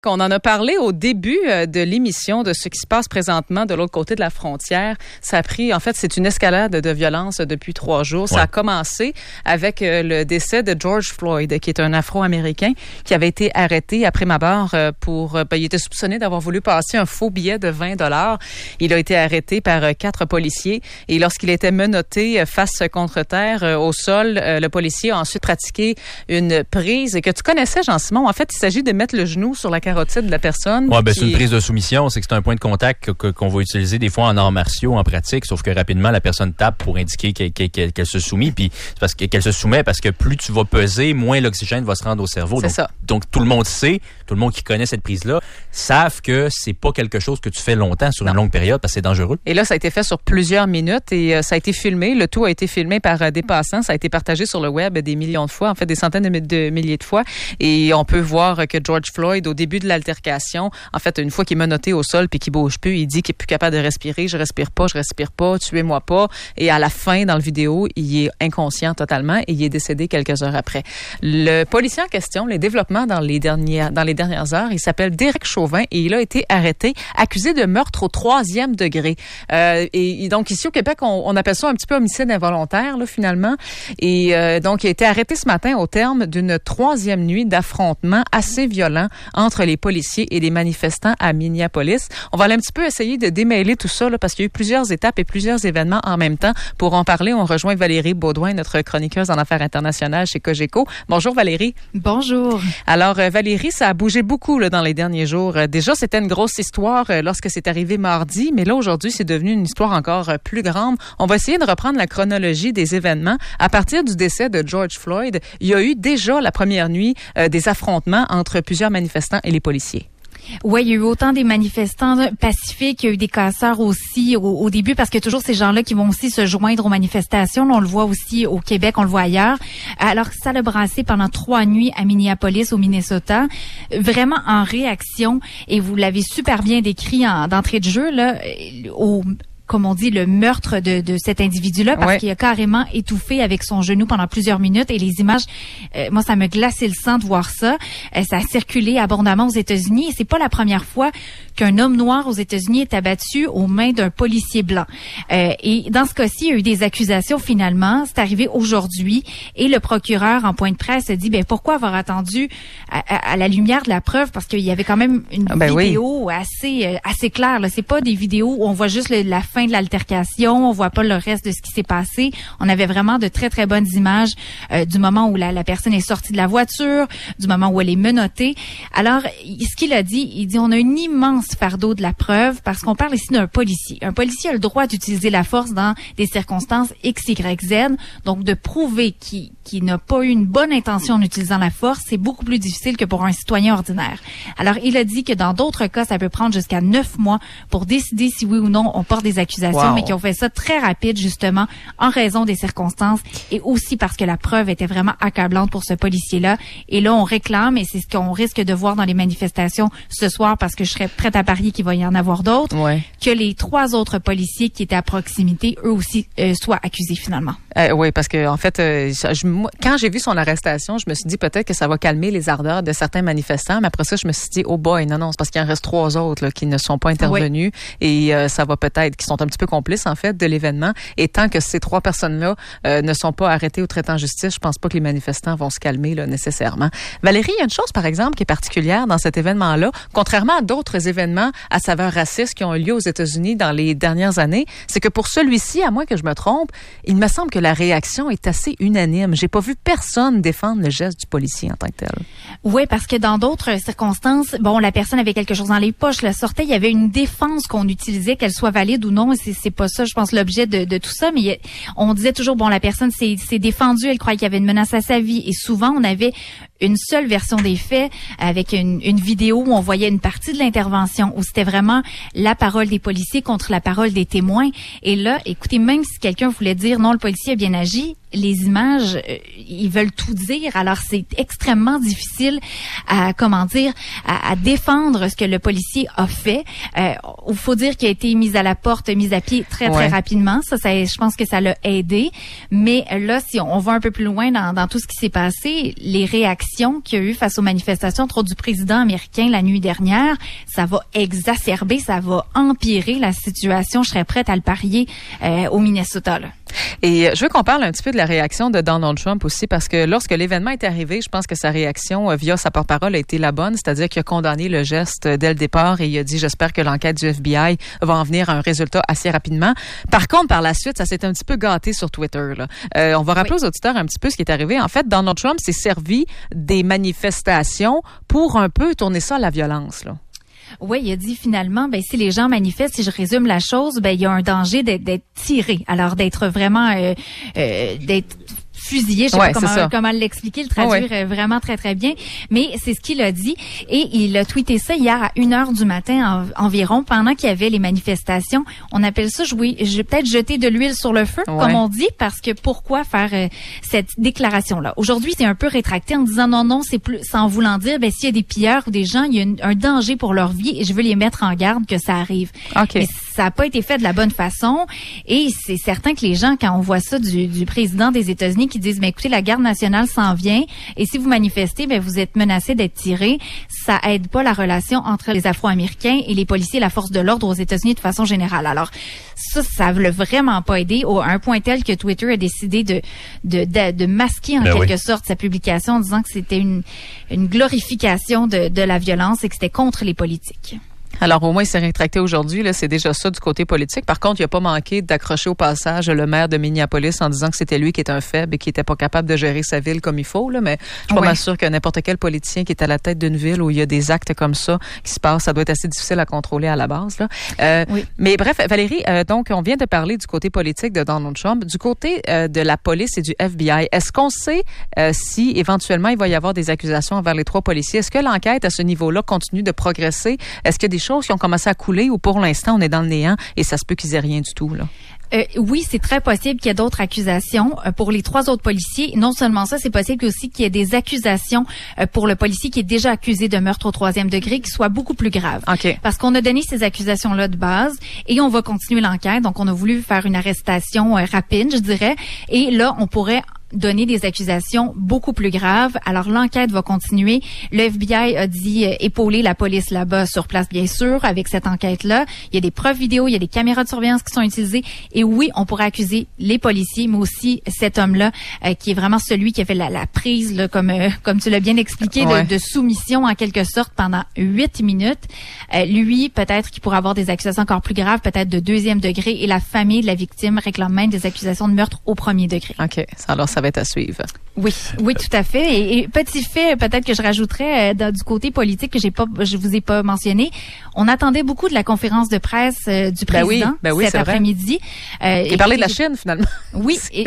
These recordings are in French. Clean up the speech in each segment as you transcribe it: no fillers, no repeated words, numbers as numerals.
On en a parlé au début de l'émission de ce qui se passe présentement de l'autre côté de la frontière. Ça a pris, en fait, c'est une escalade de violence depuis 3 jours. Ça a commencé avec le décès de George Floyd, qui est un Afro-Américain qui avait été arrêté après ma barre il était soupçonné d'avoir voulu passer un faux billet de $20. Il a été arrêté par 4 policiers et lorsqu'il était menotté face contre terre au sol, le policier a ensuite pratiqué une prise que tu connaissais, Jean-Simon. En fait, il s'agit de mettre le genou sur la carotide de la personne. Ouais, c'est une prise de soumission. C'est que c'est un point de contact qu'on va utiliser des fois en arts martiaux, en pratique, sauf que rapidement, la personne tape pour indiquer qu'elle se soumet, puis c'est parce qu'elle se soumet parce que plus tu vas peser, moins l'oxygène va se rendre au cerveau. Donc, tout le monde sait, tout le monde qui connaît cette prise-là, savent que c'est pas quelque chose que tu fais longtemps sur une longue période parce que c'est dangereux. Et là, ça a été fait sur plusieurs minutes et ça a été filmé. Le tout a été filmé par des passants. Ça a été partagé sur le web des millions de fois, en fait, des centaines de milliers de fois. Et on peut voir que George Floyd, au début de l'altercation, en fait, une fois qu'il est menotté au sol puis qu'il bouge plus, il dit qu'il est plus capable de respirer. Je respire pas, tuez-moi pas. Et à la fin, dans le vidéo, il est inconscient totalement et il est décédé quelques heures après. Le policier en question, les développements dans les dernières heures, il s'appelle Derek Chauvin et il a été arrêté, accusé de meurtre au 3e degré. Et donc, ici au Québec, on appelle ça un petit peu homicide involontaire, là, finalement. Et donc, il a été arrêté ce matin au terme d'une 3e nuit d'affrontement assez violent entre les policiers et les manifestants à Minneapolis. On va aller un petit peu essayer de démêler tout ça là, parce qu'il y a eu plusieurs étapes et plusieurs événements en même temps. Pour en parler, on rejoint Valérie Baudouin, notre chroniqueuse en affaires internationales chez Cogeco. Bonjour Valérie. Bonjour. Alors Valérie, ça a bougé beaucoup là, dans les derniers jours. Déjà, c'était une grosse histoire lorsque c'est arrivé mardi, mais là aujourd'hui, c'est devenu une histoire encore plus grande. On va essayer de reprendre la chronologie des événements. À partir du décès de George Floyd, il y a eu déjà la première nuit des affrontements entre plusieurs manifestants et les policiers. Oui, il y a eu autant des manifestants pacifiques, il y a eu des casseurs aussi au début, parce que toujours ces gens-là qui vont aussi se joindre aux manifestations. Là, on le voit aussi au Québec, on le voit ailleurs. Alors, ça a brassé pendant 3 nuits à Minneapolis, au Minnesota, vraiment en réaction, et vous l'avez super bien décrit d'entrée de jeu, là, comme on dit, le meurtre de cet individu-là, parce qu'il a carrément étouffé avec son genou pendant plusieurs minutes. Et les images, moi, ça me glaçait le sang de voir ça. Ça a circulé abondamment aux États-Unis. Et c'est pas la première fois qu'un homme noir aux États-Unis est abattu aux mains d'un policier blanc. Et dans ce cas-ci, il y a eu des accusations finalement. C'est arrivé aujourd'hui. Et le procureur, en point de presse, a dit, pourquoi avoir attendu à la lumière de la preuve? Parce qu'il y avait quand même une vidéo assez claire. Là. C'est pas des vidéos où on voit juste la fin de l'altercation, on voit pas le reste de ce qui s'est passé. On avait vraiment de très, très bonnes images du moment où la personne est sortie de la voiture, du moment où elle est menottée. Alors, ce qu'il a dit, il dit, on a un immense fardeau de la preuve parce qu'on parle ici d'un policier. Un policier a le droit d'utiliser la force dans des circonstances X, Y, Z. Donc, de prouver qu'il n'a pas eu une bonne intention en utilisant la force, c'est beaucoup plus difficile que pour un citoyen ordinaire. Alors, il a dit que dans d'autres cas, ça peut prendre jusqu'à 9 mois pour décider si oui ou non on porte des accusations, mais qui ont fait ça très rapide, justement, en raison des circonstances et aussi parce que la preuve était vraiment accablante pour ce policier-là. Et là, on réclame, et c'est ce qu'on risque de voir dans les manifestations ce soir, parce que je serais prête à parier qu'il va y en avoir d'autres, que les 3 autres policiers qui étaient à proximité, eux aussi, soient accusés finalement. Oui, parce que en fait, quand j'ai vu son arrestation, je me suis dit peut-être que ça va calmer les ardeurs de certains manifestants, mais après ça, je me suis dit, oh boy, non, c'est parce qu'il en reste 3 autres là, qui ne sont pas intervenus et ça va peut-être, qui sont un petit peu complices en fait de l'événement. Et tant que ces 3 personnes-là ne sont pas arrêtées ou traitées en justice, je pense pas que les manifestants vont se calmer là, nécessairement. Valérie, il y a une chose par exemple qui est particulière dans cet événement-là, contrairement à d'autres événements à saveur raciste qui ont eu lieu aux États-Unis dans les dernières années, c'est que pour celui-ci, à moins que je me trompe, il me semble que la réaction est assez unanime. J'ai pas vu personne défendre le geste du policier en tant que tel. Oui, parce que dans d'autres circonstances, la personne avait quelque chose dans les poches, la sortait, il y avait une défense qu'on utilisait, qu'elle soit valide ou non. C'est pas ça, je pense, l'objet de tout ça, mais on disait toujours, la personne s'est défendue, elle croyait qu'il y avait une menace à sa vie, et souvent, on avait une seule version des faits avec une vidéo où on voyait une partie de l'intervention, où c'était vraiment la parole des policiers contre la parole des témoins. Et là, écoutez, même si quelqu'un voulait dire non, le policier a bien agi, les images, ils veulent tout dire. Alors, c'est extrêmement difficile à défendre ce que le policier a fait. Il faut dire qu'il a été mis à la porte, mis à pied très rapidement. Ça, je pense que ça l'a aidé. Mais là, si on va un peu plus loin dans tout ce qui s'est passé, les réactions répression qu'il y a eu face aux manifestations autour du président américain la nuit dernière, ça va exacerber, ça va empirer la situation. Je serais prête à le parier au Minnesota, là. Et je veux qu'on parle un petit peu de la réaction de Donald Trump aussi, parce que lorsque l'événement est arrivé, je pense que sa réaction via sa porte-parole a été la bonne, c'est-à-dire qu'il a condamné le geste dès le départ et il a dit « J'espère que l'enquête du FBI va en venir à un résultat assez rapidement ». Par contre, par la suite, ça s'est un petit peu gâté sur Twitter, là. On va rappeler aux auditeurs un petit peu ce qui est arrivé. En fait, Donald Trump s'est servi des manifestations pour un peu tourner ça à la violence, là. Oui, il a dit finalement, si les gens manifestent, si je résume la chose, il y a un danger d'être tiré. Alors d'être vraiment, d'être fusillé, je sais pas comment l'expliquer, le traduire vraiment très très bien, mais c'est ce qu'il a dit et il a tweeté ça hier à 1h du matin environ, pendant qu'il y avait les manifestations. On appelle ça peut-être jeter de l'huile sur le feu, comme on dit, parce que pourquoi faire cette déclaration-là? Aujourd'hui, c'est un peu rétracté en disant non, c'est plus, sans voulant dire, s'il y a des pilleurs ou des gens, il y a un danger pour leur vie et je veux les mettre en garde que ça arrive. Mais ça n'a pas été fait de la bonne façon et c'est certain que les gens, quand on voit ça du président des États-Unis qui disent, écoutez, la garde nationale s'en vient et si vous manifestez, vous êtes menacés d'être tirés, ça aide pas la relation entre les Afro-Américains et les policiers et la force de l'ordre aux États-Unis de façon générale. Alors, ça veut vraiment pas aider à un point tel que Twitter a décidé de masquer en quelque sorte sa publication en disant que c'était une glorification de la violence et que c'était contre les politiques. Alors, au moins, il s'est rétracté aujourd'hui. Là, c'est déjà ça du côté politique. Par contre, il n'a pas manqué d'accrocher au passage le maire de Minneapolis en disant que c'était lui qui était un faible et qui n'était pas capable de gérer sa ville comme il faut. Là. Mais je suis pas mal sûre que n'importe quel politicien qui est à la tête d'une ville où il y a des actes comme ça qui se passent, ça doit être assez difficile à contrôler à la base. Là. Mais bref, Valérie, donc, on vient de parler du côté politique de Donald Trump. Du côté de la police et du FBI, est-ce qu'on sait si éventuellement il va y avoir des accusations envers les 3 policiers? Est-ce que l'enquête à ce niveau-là continue de progresser? Est-ce qu'il y a des choses qui ont commencé à couler ou pour l'instant, on est dans le néant et ça se peut qu'ils aient rien du tout, là? Oui, c'est très possible qu'il y ait d'autres accusations pour les 3 autres policiers. Non seulement ça, c'est possible aussi qu'il y ait des accusations pour le policier qui est déjà accusé de meurtre au 3e degré qui soient beaucoup plus graves. Parce qu'on a donné ces accusations-là de base et on va continuer l'enquête. Donc, on a voulu faire une arrestation rapide, je dirais. Et là, on pourrait donner des accusations beaucoup plus graves. Alors, l'enquête va continuer. Le FBI a dit épauler la police là-bas sur place, bien sûr, avec cette enquête-là. Il y a des preuves vidéo, il y a des caméras de surveillance qui sont utilisées. Et oui, on pourrait accuser les policiers, mais aussi cet homme-là, qui est vraiment celui qui a fait la prise, là, comme tu l'as bien expliqué, de soumission en quelque sorte pendant 8 minutes. Lui, peut-être qu'il pourrait avoir des accusations encore plus graves, peut-être de 2e degré, et la famille de la victime réclame même des accusations de meurtre au 1er degré. OK. Alors, ça va être à suivre. Oui, tout à fait. Et petit fait, peut-être que je rajouterais du côté politique que je vous ai pas mentionné. On attendait beaucoup de la conférence de presse du président cet après-midi. Il parlait de la Chine finalement. Oui, et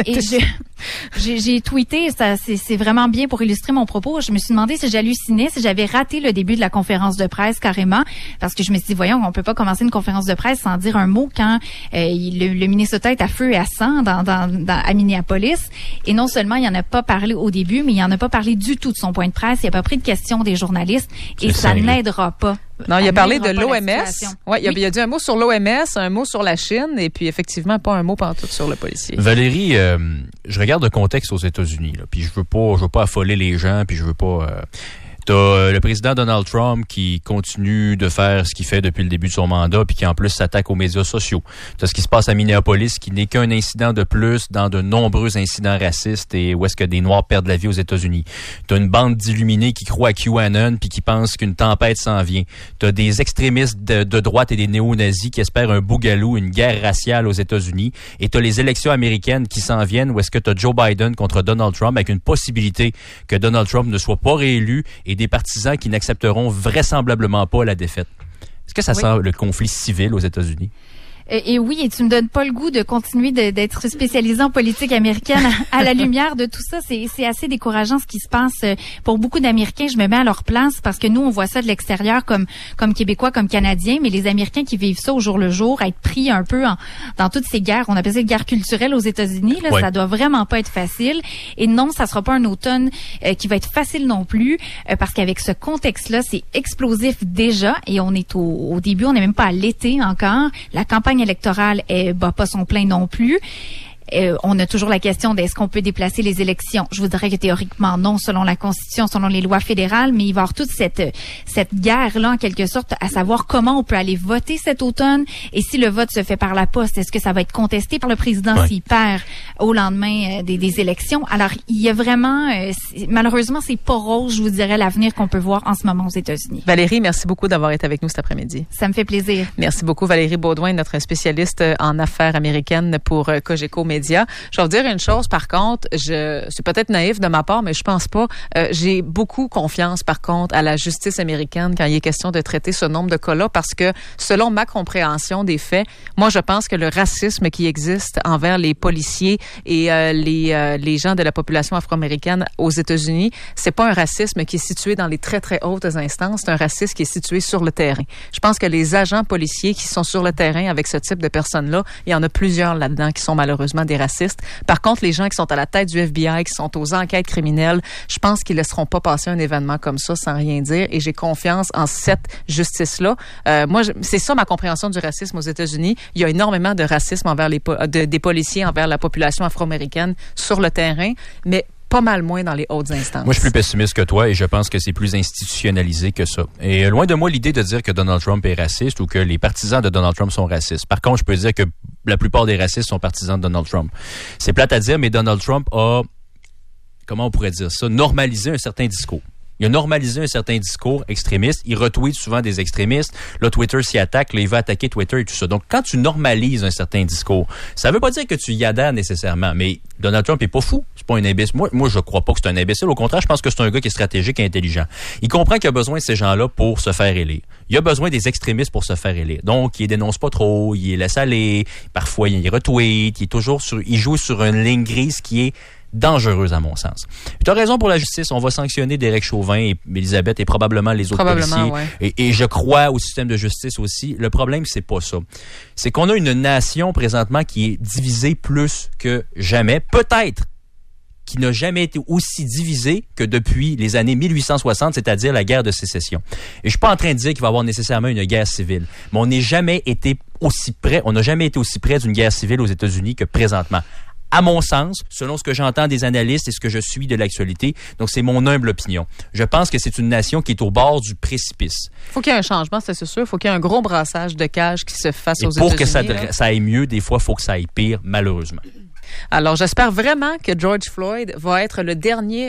j'ai tweeté, ça c'est vraiment bien pour illustrer mon propos. Je me suis demandé si j'hallucinais, si j'avais raté le début de la conférence de presse carrément, parce que je me suis dit, voyons, on peut pas commencer une conférence de presse sans dire un mot quand le Minnesota est à feu et à sang à Minneapolis. Et non seulement il en a pas parlé au début, mais il en a pas parlé du tout de son point de presse. Il a pas pris de questions des journalistes et ça n'aidera pas. Non, il a parlé de l'OMS. Ouais, il a dit un mot sur l'OMS, un mot sur la Chine et puis effectivement pas un mot pantoute sur le policier. Valérie, je regarde le contexte aux États-Unis là, puis je veux pas affoler les gens, puis je veux pas T'as le président Donald Trump qui continue de faire ce qu'il fait depuis le début de son mandat puis qui en plus s'attaque aux médias sociaux. T'as ce qui se passe à Minneapolis qui n'est qu'un incident de plus dans de nombreux incidents racistes et où est-ce que des Noirs perdent la vie aux États-Unis. T'as une bande d'illuminés qui croient à QAnon puis qui pensent qu'une tempête s'en vient. T'as des extrémistes de droite et des néo-nazis qui espèrent un bougalou, une guerre raciale aux États-Unis. Et t'as les élections américaines qui s'en viennent où est-ce que t'as Joe Biden contre Donald Trump avec une possibilité que Donald Trump ne soit pas réélu et des partisans qui n'accepteront vraisemblablement pas la défaite. Est-ce que ça sent le conflit civil aux États-Unis? Et oui, et tu me donnes pas le goût de continuer d'être spécialisé en politique américaine à la lumière de tout ça. C'est assez décourageant ce qui se passe pour beaucoup d'Américains. Je me mets à leur place parce que nous, on voit ça de l'extérieur comme Québécois, comme Canadiens, mais les Américains qui vivent ça au jour le jour, être pris un peu dans toutes ces guerres, on appelle ça guerre culturelle aux États-Unis, là, ça doit vraiment pas être facile. Et non, ça sera pas un automne qui va être facile non plus, parce qu'avec ce contexte-là, c'est explosif déjà, et on est au début, on n'est même pas à l'été encore. La campagne électorale bat pas son plein non plus. On a toujours la question d'est-ce qu'on peut déplacer les élections. Je vous dirais que théoriquement non, selon la Constitution, selon les lois fédérales, mais il va y avoir toute cette guerre-là, en quelque sorte, à savoir comment on peut aller voter cet automne, et si le vote se fait par la poste, est-ce que ça va être contesté par le président s'il perd au lendemain des élections? Alors, il y a vraiment, malheureusement, c'est pas rose, je vous dirais, l'avenir qu'on peut voir en ce moment aux États-Unis. Valérie, merci beaucoup d'avoir été avec nous cet après-midi. Ça me fait plaisir. Merci beaucoup, Valérie Baudouin, notre spécialiste en affaires américaines pour Cogeco Média. Je vais vous dire une chose, par contre, c'est peut-être naïf de ma part, mais je pense pas. J'ai beaucoup confiance, par contre, à la justice américaine quand il est question de traiter ce nombre de cas-là, parce que, selon ma compréhension des faits, moi, je pense que le racisme qui existe envers les policiers et les gens de la population afro-américaine aux États-Unis, c'est pas un racisme qui est situé dans les très, très hautes instances, c'est un racisme qui est situé sur le terrain. Je pense que les agents policiers qui sont sur le terrain avec ce type de personnes-là, il y en a plusieurs là-dedans qui sont malheureusement des racistes. Par contre, les gens qui sont à la tête du FBI, qui sont aux enquêtes criminelles, je pense qu'ils laisseront pas passer un événement comme ça sans rien dire, et j'ai confiance en cette justice-là. Moi, c'est ça ma compréhension du racisme aux États-Unis. Il y a énormément de racisme envers des policiers envers la population afro-américaine sur le terrain, mais pas mal moins dans les hautes instances. Moi, je suis plus pessimiste que toi et je pense que c'est plus institutionnalisé que ça. Et loin de moi l'idée de dire que Donald Trump est raciste ou que les partisans de Donald Trump sont racistes. Par contre, je peux dire que la plupart des racistes sont partisans de Donald Trump. C'est plate à dire, mais Donald Trump a, comment on pourrait dire ça, normalisé un certain discours. Il a normalisé un certain discours extrémiste. Il retweet souvent des extrémistes. Là, Twitter s'y attaque. Là, il va attaquer Twitter et tout ça. Donc, quand tu normalises un certain discours, ça veut pas dire que tu y adhères nécessairement. Mais Donald Trump est pas fou. C'est pas un imbécile. Moi, je crois pas que c'est un imbécile. Au contraire, je pense que c'est un gars qui est stratégique et intelligent. Il comprend qu'il a besoin de ces gens-là pour se faire élire. Il a besoin des extrémistes pour se faire élire. Donc, il les dénonce pas trop. Il les laisse aller. Parfois, il retweet. Il joue sur une ligne grise qui est dangereuse à mon sens. Tu as raison pour la justice, on va sanctionner Derek Chauvin et Elisabeth et probablement les autres policiers. Ouais. Et je crois au système de justice aussi. Le problème, c'est pas ça. C'est qu'on a une nation présentement qui est divisée plus que jamais. Peut-être qui n'a jamais été aussi divisée que depuis les années 1860, c'est-à-dire la guerre de sécession. Et je suis pas en train de dire qu'il va y avoir nécessairement une guerre civile, mais on n'a jamais été aussi près d'une guerre civile aux États-Unis que présentement. À mon sens, selon ce que j'entends des analystes et ce que je suis de l'actualité, donc c'est mon humble opinion. Je pense que c'est une nation qui est au bord du précipice. Faut qu'il y ait un changement, c'est sûr. Faut qu'il y ait un gros brassage de cage qui se fasse aux États-Unis. Pour que ça aille mieux, des fois, il faut que ça aille pire, malheureusement. Alors, j'espère vraiment que George Floyd va être le dernier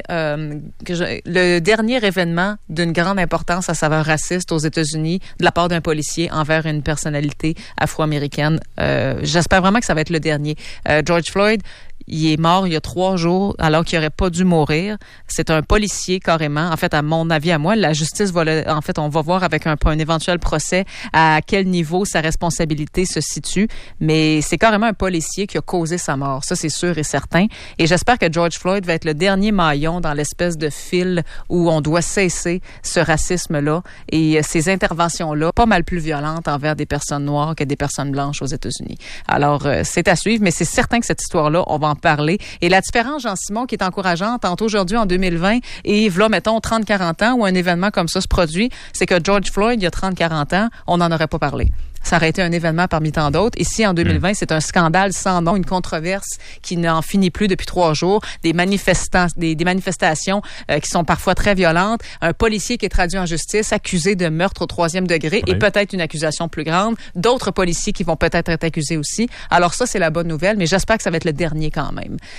événement d'une grande importance à saveur raciste aux États-Unis de la part d'un policier envers une personnalité afro-américaine. J'espère vraiment que ça va être le dernier. George Floyd, il est mort il y a 3 jours alors qu'il n'aurait pas dû mourir. C'est un policier carrément. En fait, à mon avis, à moi, la justice on va voir avec un éventuel procès à quel niveau sa responsabilité se situe. Mais c'est carrément un policier qui a causé sa mort. Ça, c'est sûr et certain. Et j'espère que George Floyd va être le dernier maillon dans l'espèce de fil où on doit cesser ce racisme-là et ces interventions-là, pas mal plus violentes envers des personnes noires que des personnes blanches aux États-Unis. Alors, c'est à suivre, mais c'est certain que cette histoire-là, on va en parler. Et la différence, Jean-Simon, qui est encourageante entre aujourd'hui en 2020 et là, mettons, 30-40 ans où un événement comme ça se produit, c'est que George Floyd, il y a 30-40 ans, on n'en aurait pas parlé. Ça aurait été un événement parmi tant d'autres. Ici, en 2020, c'est un scandale sans nom, une controverse qui n'en finit plus depuis 3 jours, des manifestations qui sont parfois très violentes, un policier qui est traduit en justice, accusé de meurtre au 3e degré et peut-être une accusation plus grande, d'autres policiers qui vont peut-être être accusés aussi. Alors ça, c'est la bonne nouvelle, mais j'espère que ça va être le dernier quand même.